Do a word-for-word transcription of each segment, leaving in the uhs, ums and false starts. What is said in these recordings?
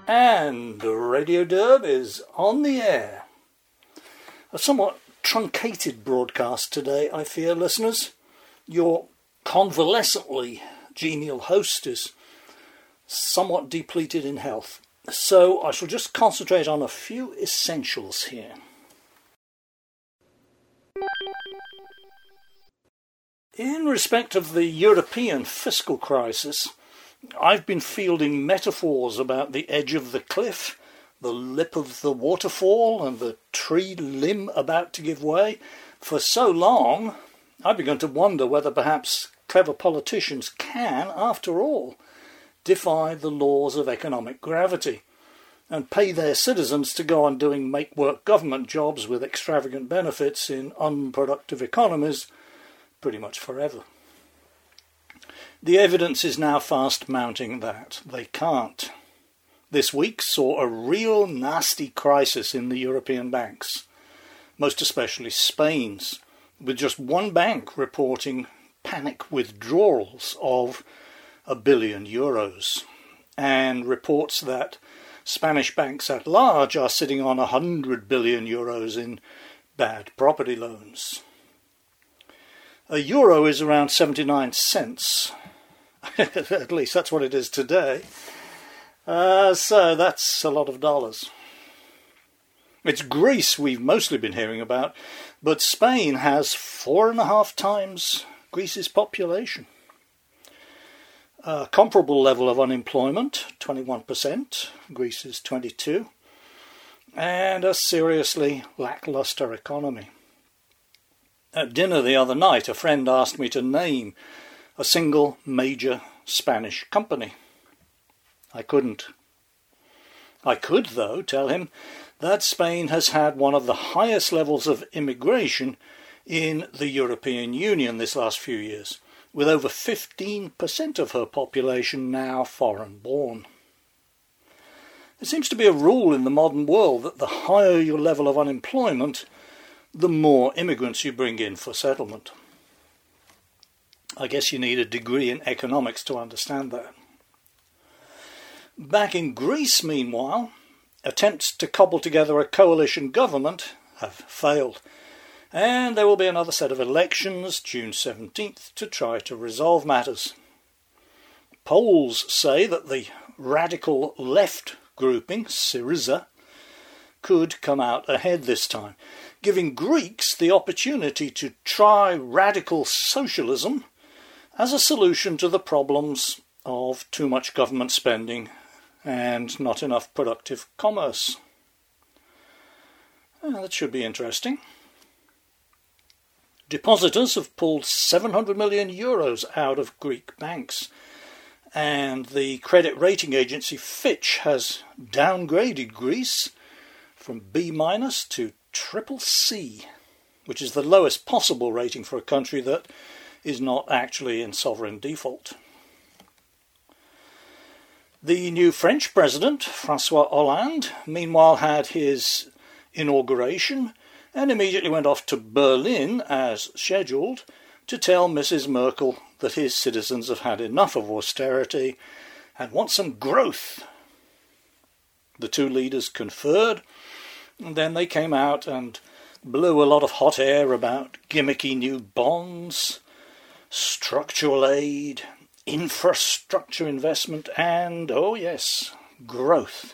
And Radio Derb is on the air. A somewhat truncated broadcast today, I fear, listeners. Your convalescently genial host is somewhat depleted in health, so I shall just concentrate on a few essentials here. In respect of the European fiscal crisis, I've been fielding metaphors about the edge of the cliff, the lip of the waterfall, and the tree limb about to give way. For so long, I've begun to wonder whether perhaps clever politicians can, after all, defy the laws of economic gravity and pay their citizens to go on doing make-work government jobs with extravagant benefits in unproductive economies pretty much forever. The evidence is now fast mounting that they can't. This week saw a real nasty crisis in the European banks, most especially Spain's, with just one bank reporting panic withdrawals of a billion euros, and reports that Spanish banks at large are sitting on a hundred billion euros in bad property loans. A euro is around seventy-nine cents. At least that's what it is today. Uh, so that's a lot of dollars. It's Greece we've mostly been hearing about, but Spain has four and a half times Greece's population. A comparable level of unemployment, twenty-one percent, Greece is twenty-two, and a seriously lackluster economy. At dinner the other night, a friend asked me to name a single major Spanish company. I couldn't. I could, though, tell him that Spain has had one of the highest levels of immigration in the European Union this last few years, with over fifteen percent of her population now foreign-born. There seems to be a rule in the modern world that the higher your level of unemployment, the more immigrants you bring in for settlement. I guess you need a degree in economics to understand that. Back in Greece, meanwhile, attempts to cobble together a coalition government have failed, and there will be another set of elections, June seventeenth, to try to resolve matters. Polls say that the radical left grouping, Syriza, could come out ahead this time, giving Greeks the opportunity to try radical socialism as a solution to the problems of too much government spending and not enough productive commerce. Well, that should be interesting. Depositors have pulled seven hundred million euros out of Greek banks, and the credit rating agency Fitch has downgraded Greece from B minus to triple C, which is the lowest possible rating for a country that is not actually in sovereign default. The new French president, François Hollande, meanwhile had his inauguration and immediately went off to Berlin, as scheduled, to tell Missus Merkel that his citizens have had enough of austerity and want some growth. The two leaders conferred, and then they came out and blew a lot of hot air about gimmicky new bonds, structural aid, infrastructure investment, and, oh yes, growth.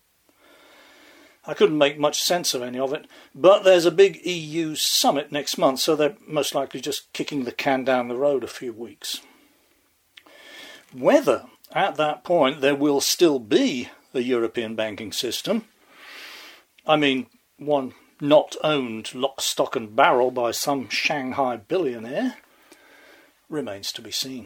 I couldn't make much sense of any of it, but there's a big E U summit next month, so they're most likely just kicking the can down the road a few weeks. Whether, at that point, there will still be a European banking system, I mean, one not owned lock, stock and barrel by some Shanghai billionaire, remains to be seen.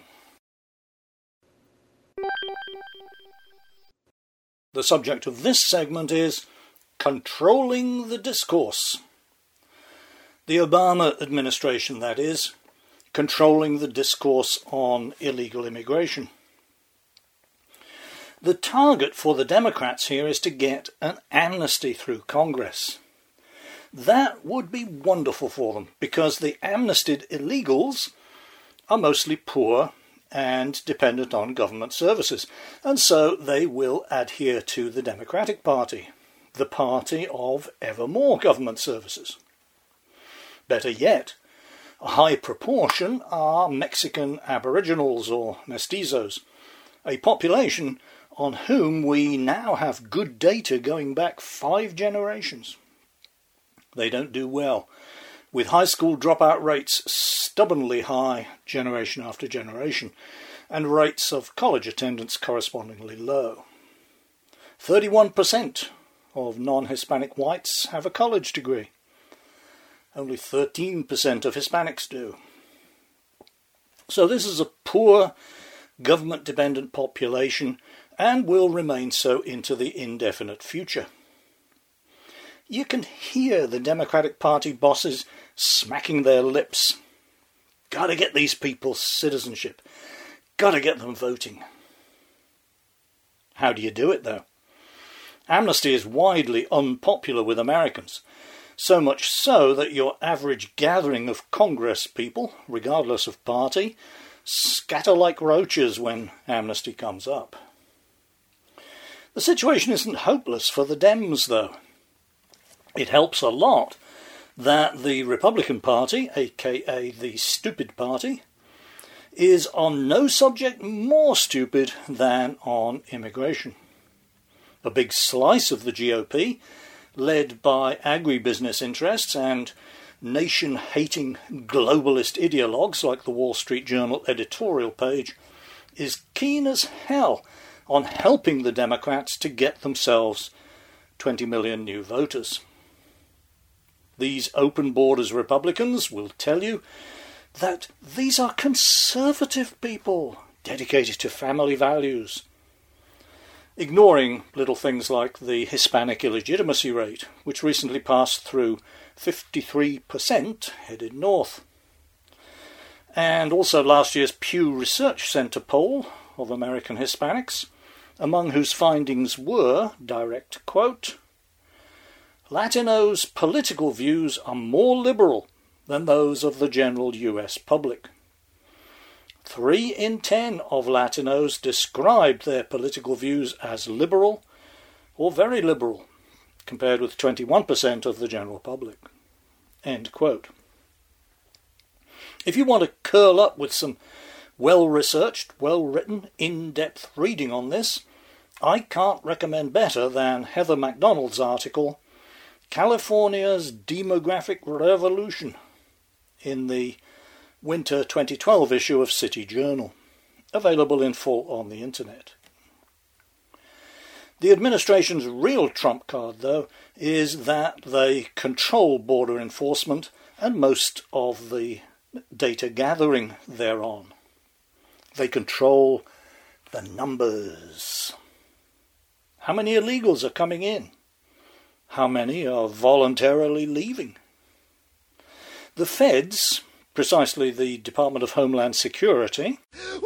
The subject of this segment is controlling the discourse. The Obama administration, that is, controlling the discourse on illegal immigration. The target for the Democrats here is to get an amnesty through Congress. That would be wonderful for them, because the amnestied illegals are mostly poor, and dependent on government services, and so they will adhere to the Democratic Party, the party of ever more government services. Better yet, a high proportion are Mexican Aboriginals or mestizos, a population on whom we now have good data going back five generations. They don't do well, with high school dropout rates stubbornly high generation after generation, and rates of college attendance correspondingly low. thirty-one percent of non-Hispanic whites have a college degree. Only thirteen percent of Hispanics do. So this is a poor, government-dependent population and will remain so into the indefinite future. You can hear the Democratic Party bosses smacking their lips. Gotta get these people citizenship. Gotta get them voting. How do you do it, though? Amnesty is widely unpopular with Americans, so much so that your average gathering of Congress people, regardless of party, scatter like roaches when amnesty comes up. The situation isn't hopeless for the Dems, though. It helps a lot that the Republican Party, aka the Stupid Party, is on no subject more stupid than on immigration. A big slice of the G O P, led by agribusiness interests and nation-hating globalist ideologues like the Wall Street Journal editorial page, is keen as hell on helping the Democrats to get themselves twenty million new voters. These open borders Republicans will tell you that these are conservative people dedicated to family values, ignoring little things like the Hispanic illegitimacy rate, which recently passed through fifty-three percent headed north. And also last year's Pew Research Center poll of American Hispanics, among whose findings were, direct quote, Latinos' political views are more liberal than those of the general U S public. Three in ten of Latinos described their political views as liberal or very liberal, compared with twenty-one percent of the general public. End quote. If you want to curl up with some well-researched, well-written, in-depth reading on this, I can't recommend better than Heather MacDonald's article, California's Demographic Revolution, in the winter twenty twelve issue of City Journal, available in full on the internet. The administration's real trump card, though, is that they control border enforcement and most of the data gathering thereon. They control the numbers. How many illegals are coming in? How many are voluntarily leaving? The feds, precisely the Department of Homeland Security,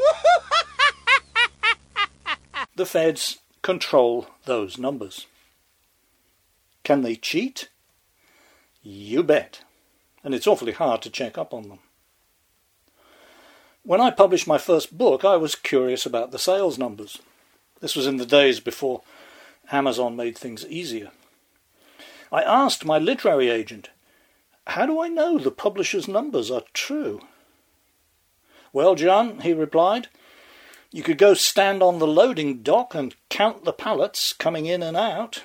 the feds control those numbers. Can they cheat? You bet. And it's awfully hard to check up on them. When I published my first book, I was curious about the sales numbers. This was in the days before Amazon made things easier. I asked my literary agent, how do I know the publisher's numbers are true? Well, John, he replied, you could go stand on the loading dock and count the pallets coming in and out.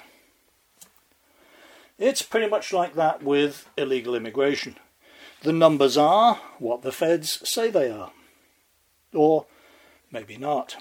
It's pretty much like that with illegal immigration. The numbers are what the feds say they are. Or maybe not.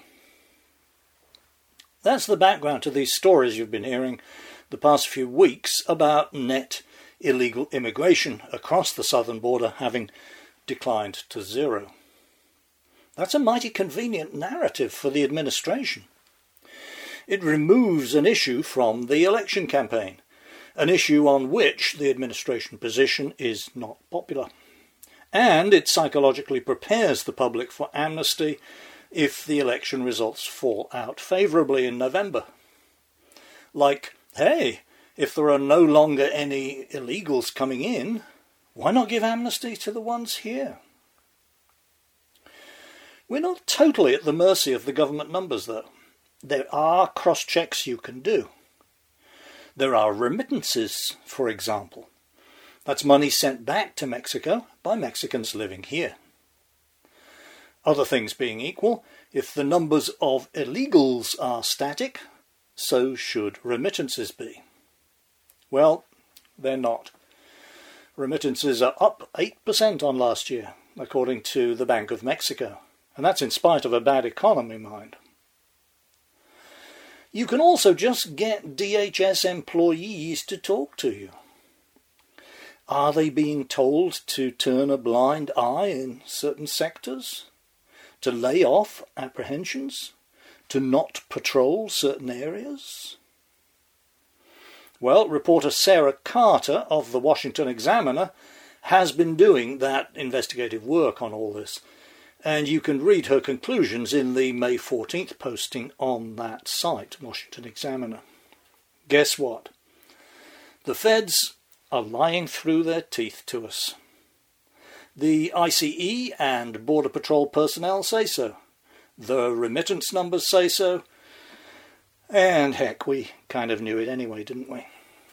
That's the background to these stories you've been hearing the past few weeks about net illegal immigration across the southern border having declined to zero. That's a mighty convenient narrative for the administration. It removes an issue from the election campaign, an issue on which the administration position is not popular. And it psychologically prepares the public for amnesty if the election results fall out favourably in November. Like, hey, if there are no longer any illegals coming in, why not give amnesty to the ones here? We're not totally at the mercy of the government numbers, though. There are cross-checks you can do. There are remittances, for example. That's money sent back to Mexico by Mexicans living here. Other things being equal, if the numbers of illegals are static, so should remittances be. Well, they're not. Remittances are up eight percent on last year, according to the Bank of Mexico, and that's in spite of a bad economy, mind. You can also just get D H S employees to talk to you. Are they being told to turn a blind eye in certain sectors? To lay off apprehensions? To not patrol certain areas? Well, reporter Sarah Carter of the Washington Examiner has been doing that investigative work on all this, and you can read her conclusions in the May fourteenth posting on that site, Washington Examiner. Guess what? The feds are lying through their teeth to us. The I C E and Border Patrol personnel say so. The remittance numbers say so. And heck, we kind of knew it anyway, didn't we?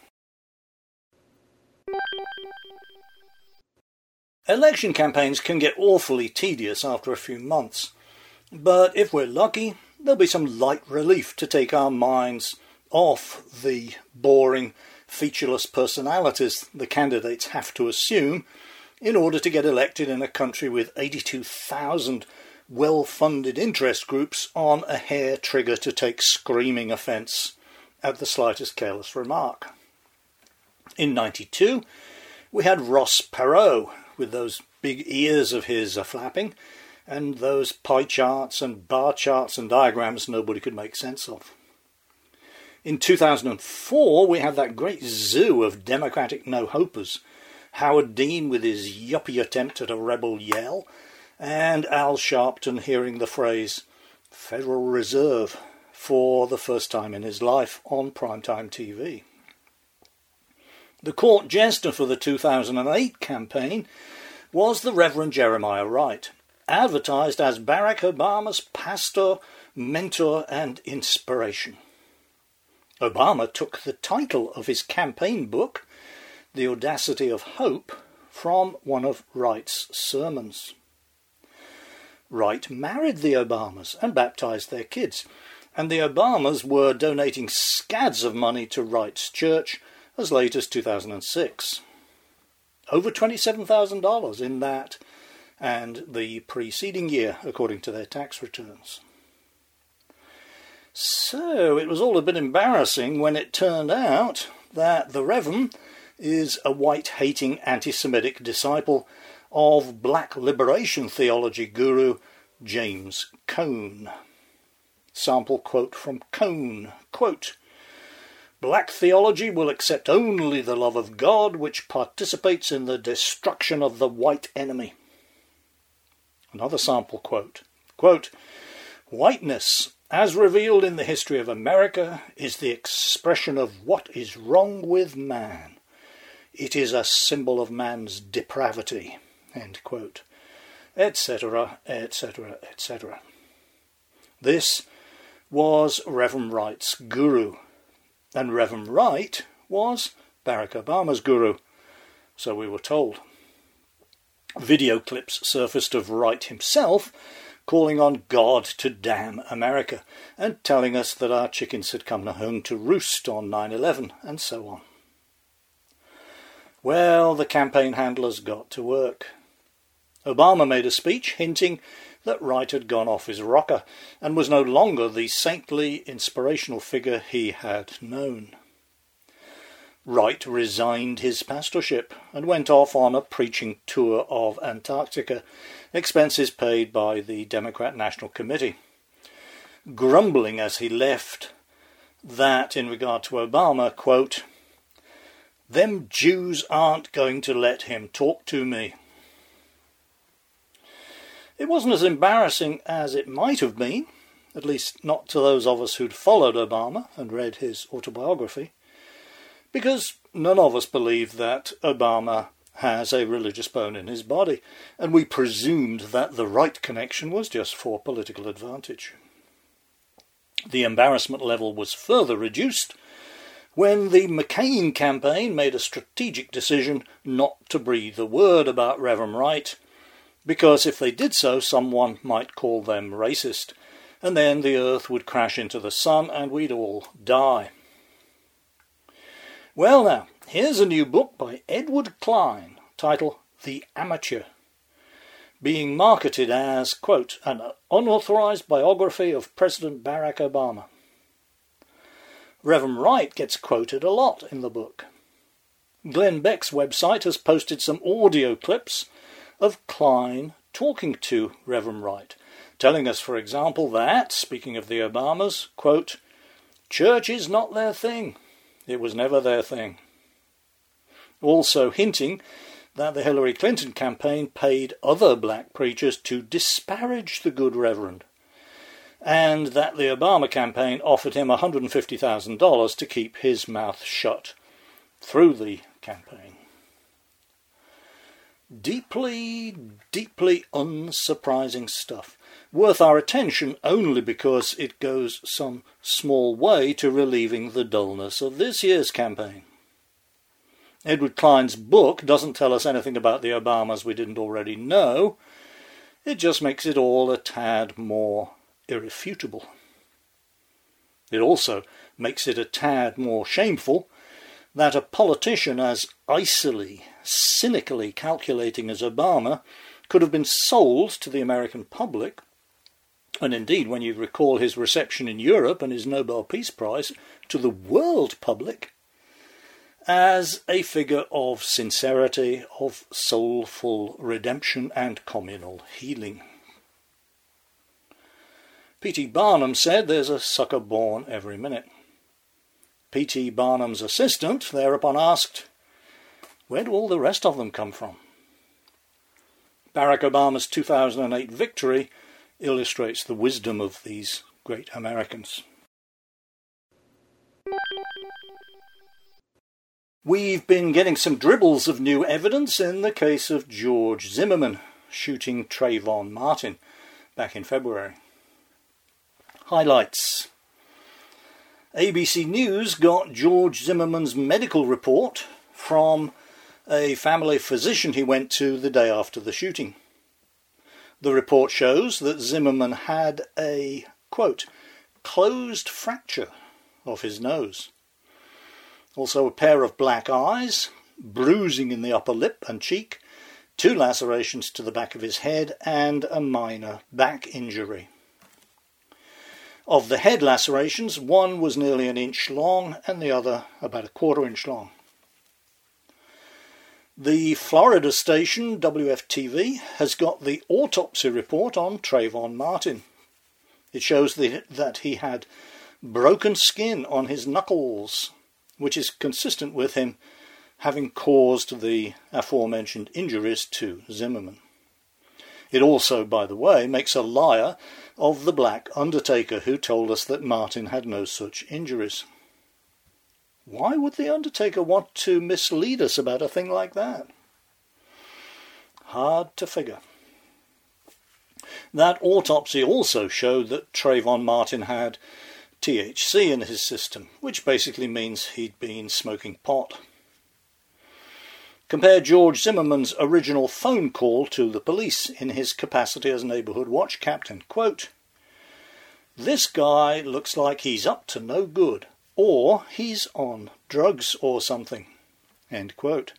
Election campaigns can get awfully tedious after a few months, but if we're lucky, there'll be some light relief to take our minds off the boring, featureless personalities the candidates have to assume in order to get elected in a country with eighty-two thousand well-funded interest groups on a hair trigger to take screaming offence at the slightest careless remark. In ninety-two, we had Ross Perot, with those big ears of his a-flapping, and those pie charts and bar charts and diagrams nobody could make sense of. In two thousand four, we had that great zoo of Democratic no-hopers, Howard Dean with his yuppie attempt at a rebel yell, and Al Sharpton hearing the phrase Federal Reserve for the first time in his life on primetime T V. The court jester for the two thousand eight campaign was the Reverend Jeremiah Wright, advertised as Barack Obama's pastor, mentor and inspiration. Obama took the title of his campaign book, The Audacity of Hope, from one of Wright's sermons. Wright married the Obamas and baptized their kids, and the Obamas were donating scads of money to Wright's church as late as two thousand six. Over twenty-seven thousand dollars in that and the preceding year, according to their tax returns. So it was all a bit embarrassing when it turned out that the Reverend is a white-hating anti-Semitic disciple of black liberation theology guru James Cone. Sample quote from Cone, quote, "Black theology will accept only the love of God which participates in the destruction of the white enemy." Another sample quote, quote, "Whiteness, as revealed in the history of America, is the expression of what is wrong with man. It is a symbol of man's depravity," end quote, etc., etc., et cetera. This was Reverend Wright's guru, and Reverend Wright was Barack Obama's guru, so we were told. Video clips surfaced of Wright himself calling on God to damn America and telling us that our chickens had come home to roost on nine eleven, and so on. Well, the campaign handlers got to work. Obama made a speech hinting that Wright had gone off his rocker and was no longer the saintly, inspirational figure he had known. Wright resigned his pastorship and went off on a preaching tour of Antarctica, expenses paid by the Democrat National Committee, grumbling as he left that, in regard to Obama, quote, "Them Jews aren't going to let him talk to me." It wasn't as embarrassing as it might have been, at least not to those of us who'd followed Obama and read his autobiography, because none of us believed that Obama has a religious bone in his body, and we presumed that the right connection was just for political advantage. The embarrassment level was further reduced when the McCain campaign made a strategic decision not to breathe a word about Reverend Wright, because if they did so, someone might call them racist, and then the earth would crash into the sun and we'd all die. Well now, here's a new book by Edward Klein, titled The Amateur, being marketed as, quote, an unauthorized biography of President Barack Obama. Reverend Wright gets quoted a lot in the book. Glenn Beck's website has posted some audio clips of Klein talking to Reverend Wright, telling us, for example, that, speaking of the Obamas, quote, church is not their thing. It was never their thing. Also hinting that the Hillary Clinton campaign paid other black preachers to disparage the good Reverend, and that the Obama campaign offered him one hundred fifty thousand dollars to keep his mouth shut through the campaign. Deeply, deeply unsurprising stuff, worth our attention only because it goes some small way to relieving the dullness of this year's campaign. Edward Klein's book doesn't tell us anything about the Obamas we didn't already know. It just makes it all a tad more irrefutable. It also makes it a tad more shameful that a politician as icily, cynically calculating as Obama could have been sold to the American public, and indeed, when you recall his reception in Europe and his Nobel Peace Prize, to the world public, as a figure of sincerity, of soulful redemption and communal healing. P T Barnum said there's a sucker born every minute. P T Barnum's assistant thereupon asked, where do all the rest of them come from? Barack Obama's two thousand eight victory illustrates the wisdom of these great Americans. We've been getting some dribbles of new evidence in the case of George Zimmerman shooting Trayvon Martin back in February. Highlights. A B C News got George Zimmerman's medical report from a family physician he went to the day after the shooting. The report shows that Zimmerman had a, quote, closed fracture of his nose. Also a pair of black eyes, bruising in the upper lip and cheek, two lacerations to the back of his head, and a minor back injury. Of the head lacerations, one was nearly an inch long and the other about a quarter inch long. The Florida station W F T V has got the autopsy report on Trayvon Martin. It shows the, that he had broken skin on his knuckles, which is consistent with him having caused the aforementioned injuries to Zimmerman. It also, by the way, makes a liar of the black undertaker who told us that Martin had no such injuries. Why would the undertaker want to mislead us about a thing like that? Hard to figure. That autopsy also showed that Trayvon Martin had T H C in his system, which basically means he'd been smoking pot. Compare George Zimmerman's original phone call to the police in his capacity as neighbourhood watch captain. Quote, "This guy looks like he's up to no good, or he's on drugs or something." End quote.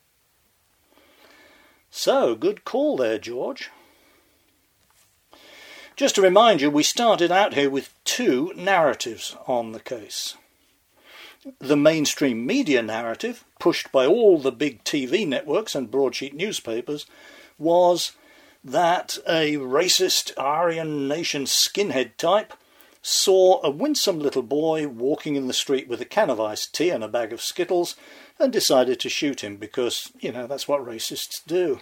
So, good call there, George. Just to remind you, we started out here with two narratives on the case. The mainstream media narrative, pushed by all the big T V networks and broadsheet newspapers, was that a racist Aryan Nation skinhead type saw a winsome little boy walking in the street with a can of iced tea and a bag of Skittles and decided to shoot him because, you know, that's what racists do.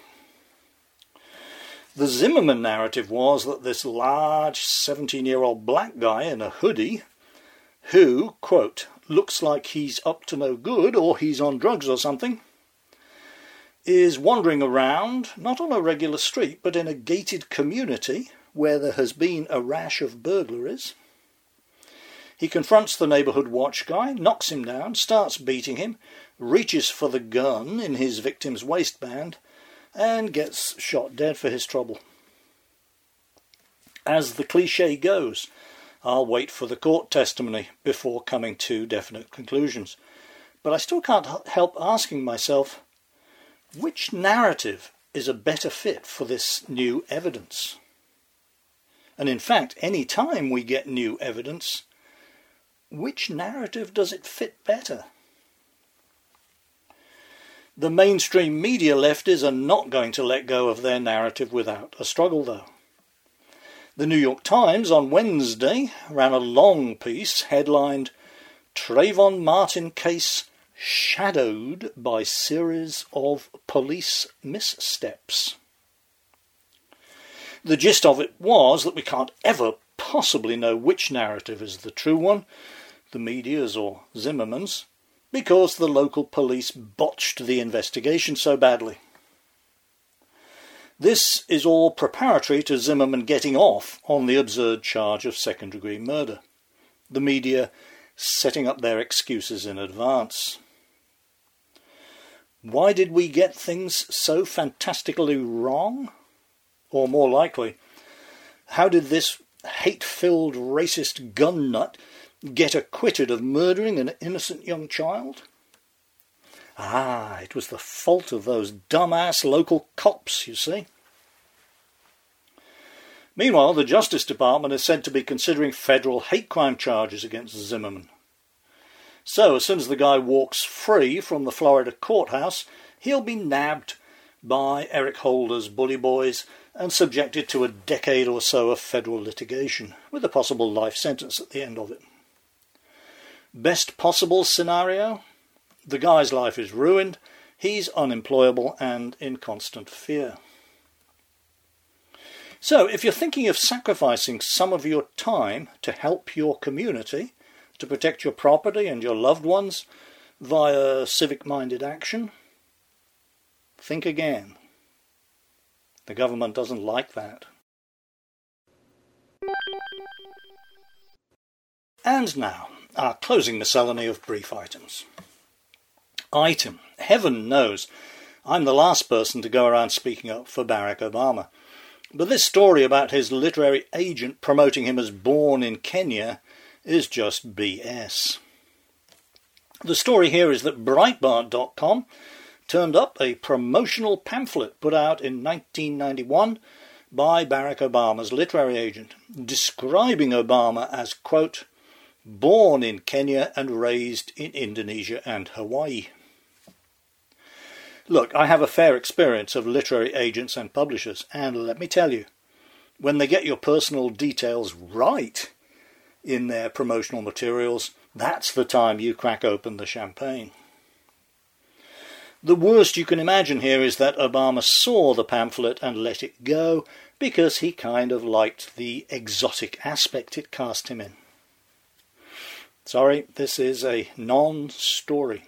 The Zimmerman narrative was that this large seventeen-year-old black guy in a hoodie who, quote, looks like he's up to no good or he's on drugs or something, is wandering around, not on a regular street, but in a gated community where there has been a rash of burglaries. He confronts the neighbourhood watch guy, knocks him down, starts beating him, reaches for the gun in his victim's waistband, and gets shot dead for his trouble. As the cliché goes, I'll wait for the court testimony before coming to definite conclusions. But I still can't help asking myself, which narrative is a better fit for this new evidence? And in fact, any time we get new evidence, which narrative does it fit better? The mainstream media lefties are not going to let go of their narrative without a struggle, though. The New York Times on Wednesday ran a long piece headlined "Trayvon Martin Case Shadowed by Series of Police Missteps." The gist of it was that we can't ever possibly know which narrative is the true one, the media's or Zimmerman's, because the local police botched the investigation so badly. This is all preparatory to Zimmerman getting off on the absurd charge of second-degree murder, the media setting up their excuses in advance. Why did we get things so fantastically wrong? Or more likely, how did this hate-filled racist gun nut get acquitted of murdering an innocent young child? Ah, it was the fault of those dumbass local cops, you see. Meanwhile, the Justice Department is said to be considering federal hate crime charges against Zimmerman. So, as soon as the guy walks free from the Florida courthouse, he'll be nabbed by Eric Holder's bully boys and subjected to a decade or so of federal litigation, with a possible life sentence at the end of it. Best possible scenario? The guy's life is ruined, he's unemployable and in constant fear. So, if you're thinking of sacrificing some of your time to help your community, to protect your property and your loved ones via civic-minded action, think again. The government doesn't like that. And now, our closing miscellany of brief items. Item. Heaven knows, I'm the last person to go around speaking up for Barack Obama. But this story about his literary agent promoting him as born in Kenya is just B S. The story here is that Breitbart dot com turned up a promotional pamphlet put out in nineteen ninety-one by Barack Obama's literary agent, describing Obama as, quote, born in Kenya and raised in Indonesia and Hawaii. Look, I have a fair experience of literary agents and publishers, and let me tell you, when they get your personal details right in their promotional materials, that's the time you crack open the champagne. The worst you can imagine here is that Obama saw the pamphlet and let it go because he kind of liked the exotic aspect it cast him in. Sorry, this is a non-story.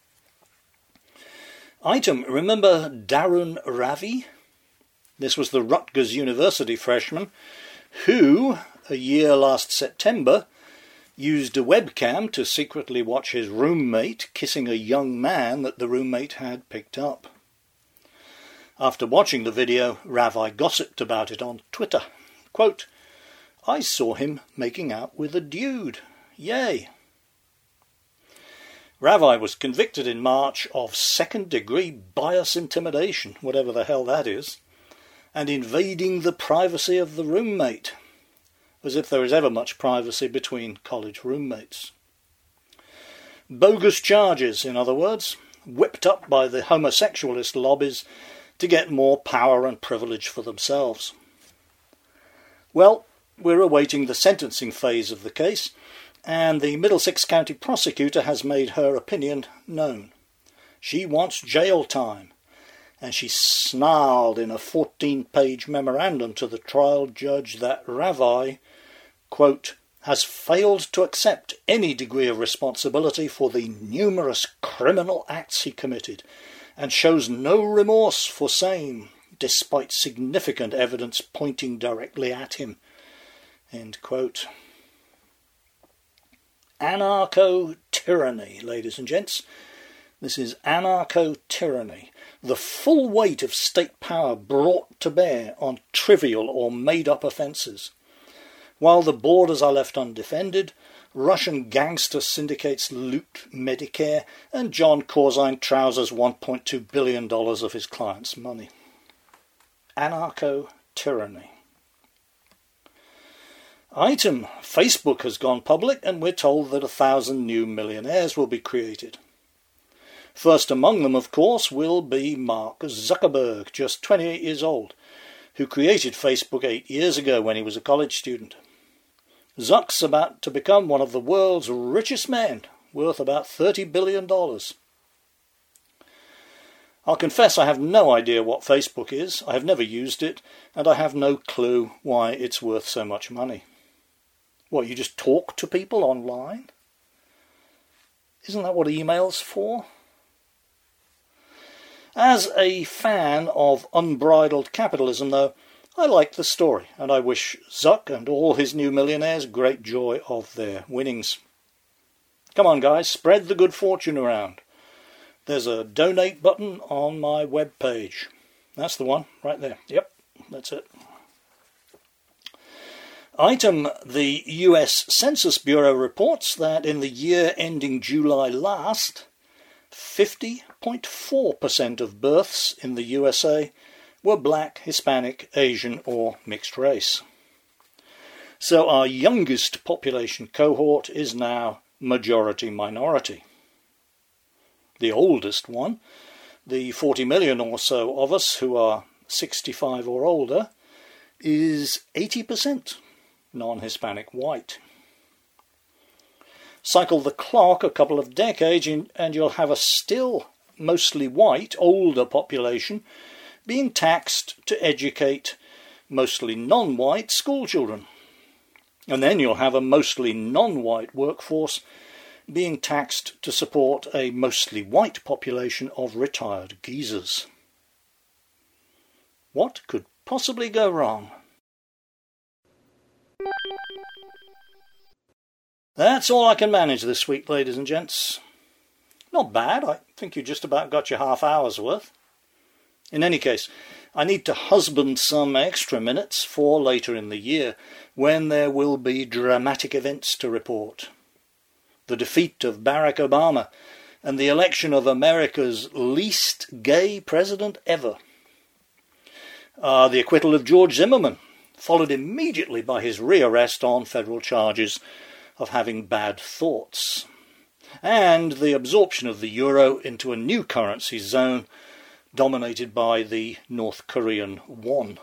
Item, remember Darun Ravi? This was the Rutgers University freshman who, a year last September, used a webcam to secretly watch his roommate kissing a young man that the roommate had picked up. After watching the video, Ravi gossiped about it on Twitter. Quote, I saw him making out with a dude. Yay. Ravi was convicted in March of second-degree bias intimidation, whatever the hell that is, and invading the privacy of the roommate, as if there is ever much privacy between college roommates. Bogus charges, in other words, whipped up by the homosexualist lobbies to get more power and privilege for themselves. Well, we're awaiting the sentencing phase of the case, and the Middlesex County prosecutor has made her opinion known. She wants jail time, and she snarled in a fourteen-page memorandum to the trial judge that Ravi, quote, has failed to accept any degree of responsibility for the numerous criminal acts he committed, and shows no remorse for same, despite significant evidence pointing directly at him." End quote. Anarcho-tyranny, ladies and gents. This is anarcho-tyranny, the full weight of state power brought to bear on trivial or made-up offences. While the borders are left undefended, Russian gangster syndicates loot Medicare, and John Corzine trousers one point two billion dollars of his clients' money. Anarcho-tyranny. Item: Facebook has gone public, and we're told that a thousand new millionaires will be created. First among them, of course, will be Mark Zuckerberg, just twenty-eight years old, who created Facebook eight years ago when he was a college student. Zuck's about to become one of the world's richest men, worth about thirty billion dollars. I'll confess I have no idea what Facebook is, I have never used it, and I have no clue why it's worth so much money. What, you just talk to people online? Isn't that what email's for? As a fan of unbridled capitalism, though, I like the story, and I wish Zuck and all his new millionaires great joy of their winnings. Come on, guys, spread the good fortune around. There's a donate button on my web page. That's the one, right there. Yep, that's it. Item: the U S Census Bureau reports that in the year ending July last, fifty point four percent of births in the U S A were black, Hispanic, Asian or mixed race. So our youngest population cohort is now majority-minority. The oldest one, the forty million or so of us who are sixty-five or older, is eighty percent non-Hispanic white. Cycle the clock a couple of decades and you'll have a still mostly white, older population being taxed to educate mostly non-white school children. And then you'll have a mostly non-white workforce being taxed to support a mostly white population of retired geezers. What could possibly go wrong? That's all I can manage this week, ladies and gents. Not bad, I think you just about got your half hour's worth. In any case, I need to husband some extra minutes for later in the year, when there will be dramatic events to report. The defeat of Barack Obama and the election of America's least gay president ever. Uh, the acquittal of George Zimmerman, followed immediately by his rearrest on federal charges of having bad thoughts. And the absorption of the euro into a new currency zone dominated by the North Korean won.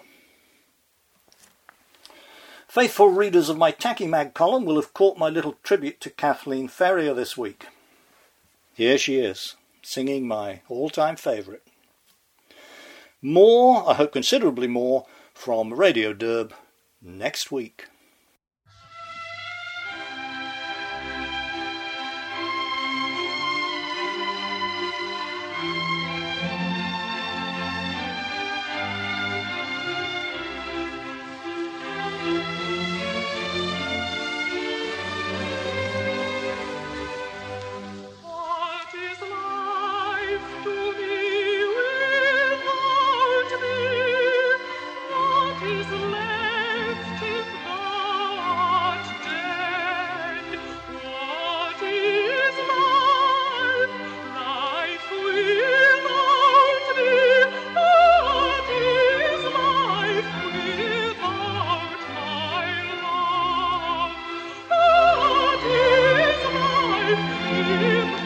Faithful readers of my Tacky Mag column will have caught my little tribute to Kathleen Ferrier this week. Here she is, singing my all-time favourite. More, I hope considerably more, from Radio Derb next week. Give